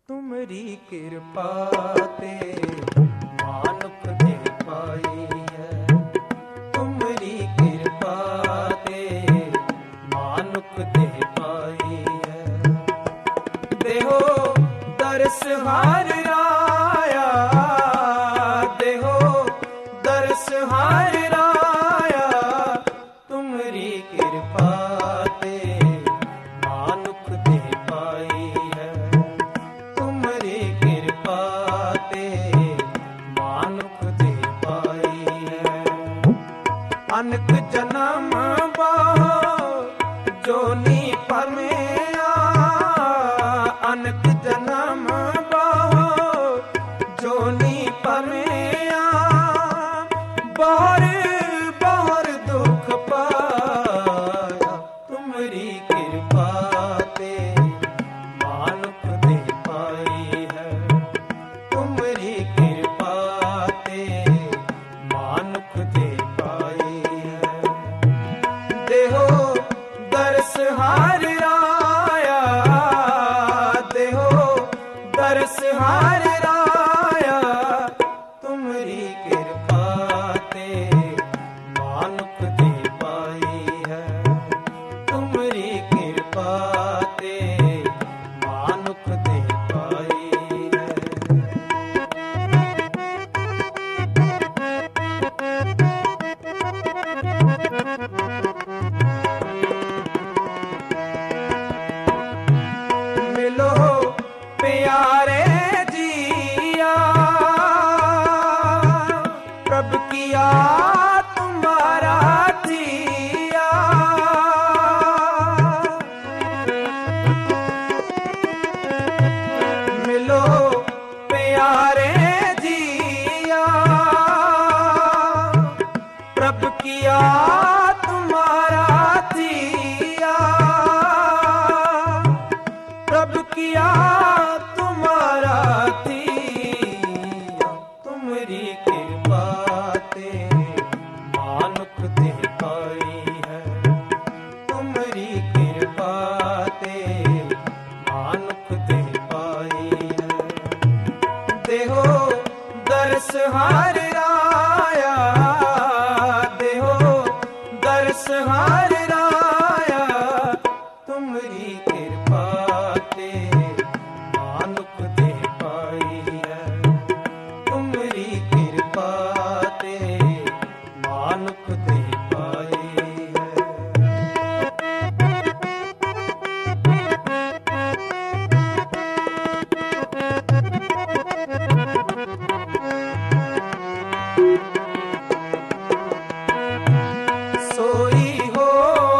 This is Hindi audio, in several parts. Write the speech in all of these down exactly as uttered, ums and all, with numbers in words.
तुमरी कृपा ते मानुख दे पाई है। तुमरी कृपा ते मानुख दे पाई है। देहो दर्श हार राया, देहो दर्श हार राया। तुमरी कृपा ते मानुख दे पाई है। तुमरी कृपा ते मानुख दे पाई है। अनक जन्म बाहो जोनी परमेया, अनक जन्म बाहो जोनी परमेया। बाहर बाहर दुख पाया। तुमरी कृपा ते मानुख दे पाई है। तुमरी कृपा ते मानुख दे पाई है। देहो दर्श हार राया, देहो दर्श हार राया। तुमरी कृपा ते मानुख दे पाई है। तुमरी कृपा ते मानुख दे पाई है। मिलो प्यारे जिया, प्रभु किया तुम्हारा जिया। मिलो प्यारे जिया, प्रभु किया तुम्हारा जिया। प्रभु किया तुम्हारा दिया। तुमरी कृपा ते मानुख दे पाई है। तुमरी कृपा ते मानुख दे पाई है। देहो दर्श हार राया, देहो दर्श हार राया। तुमरी कृपा ते मानुख दे पाई है। तुमरी कृपा ते मानुख दे पाई है। सोई हो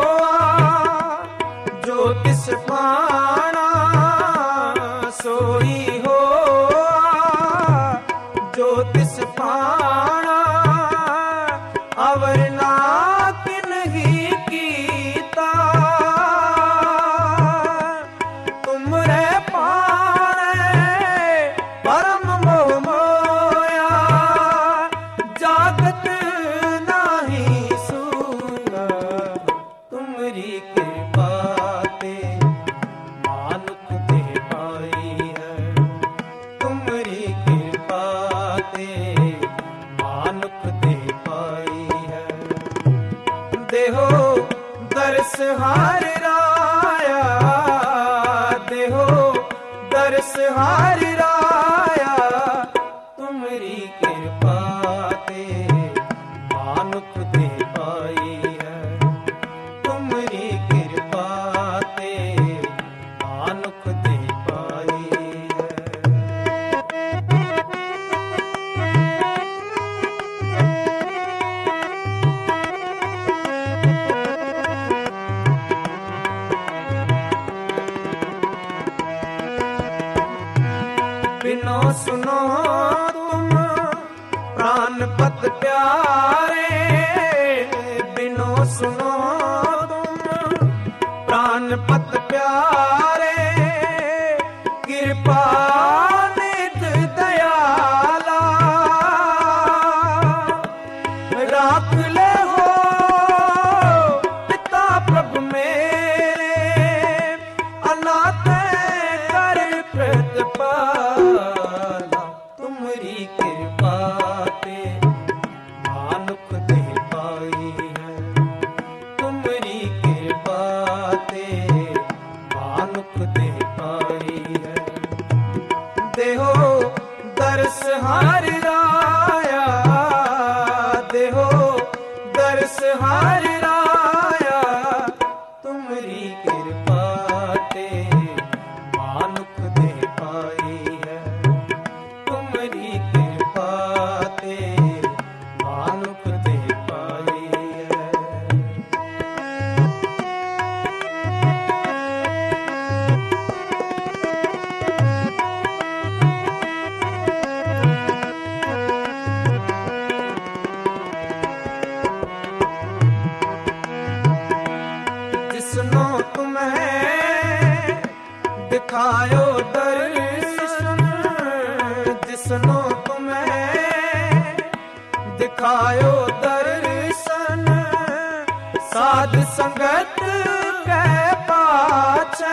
जो तिस पाना, सोई हो जो तिस पाना। अवर ना किन्ही कीता, तुमरे पाने परम मोह मोया। जागत नाही सुना। तुमरी कृपा ते मानुख दे पाई है। तुमरी कृपा ते मानुख दे पाई है। देहो दर्श हार राया, देहो दर्श हार राया। तुमरी कृपा ते मानुख दे पाई है। तुमरी कृपा ते मानुख दे पाई है। बिनो सुनो तुम प्राणपत प्यारे, बिनो सुनो तुम प्राणपत प्यारे। कृपा निध दयाला राख ले हो पिता प्रभु मेरे। अनाथ कर प्रतिपा दिखायो दर्शन जिसनो तुम्हें दिखायो दर्शन साध संगत के पाछे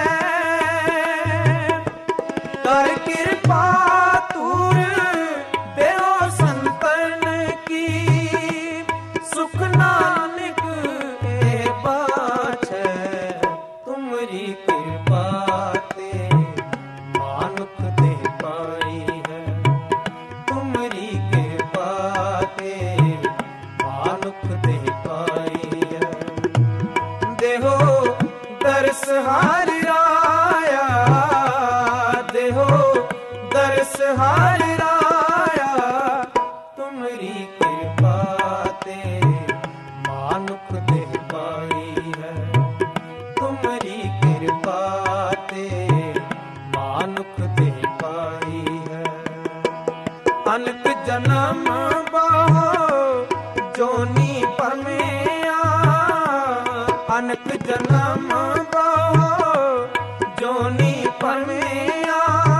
कर कृपा तूर देहो संतन की सुख नानक ए बाछे तुमरी कृपा ते मानुख दे पाई है तुमरी कृपा ते मानुख दे पाई है देहो दर्श हारि राया देहो दर्श हारि राया तुमरी कृपा ते मानुख दे पाई है तुमरी कृपा ते मानुख दे पाई है अनक जन्म बाहो जोनी परमेया अनक जन्म बाहो जोनी परमेया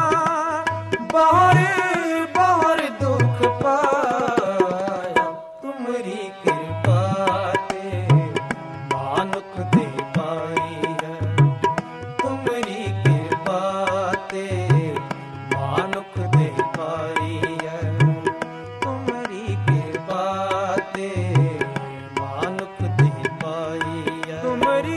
बाहर बाहर दुख पाया तुमरी कृपा ते मानुख दे पाई है तुमरी कृपा ते मानुख दे पाई है तुमरी कृपा ते मानुख दे पाई है तुमरी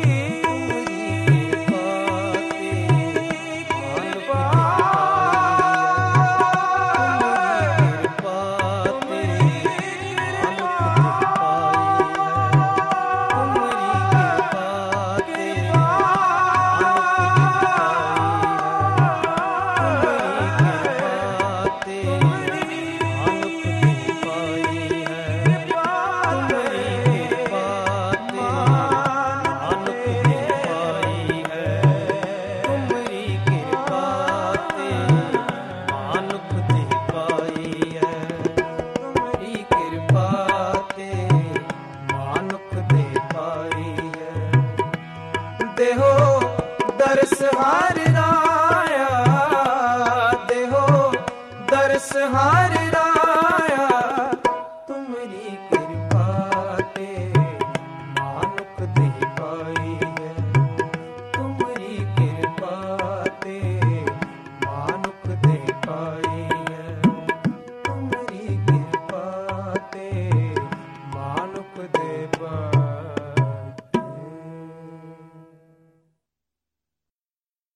देहो दर्श हारि राया देहो दर्श हारि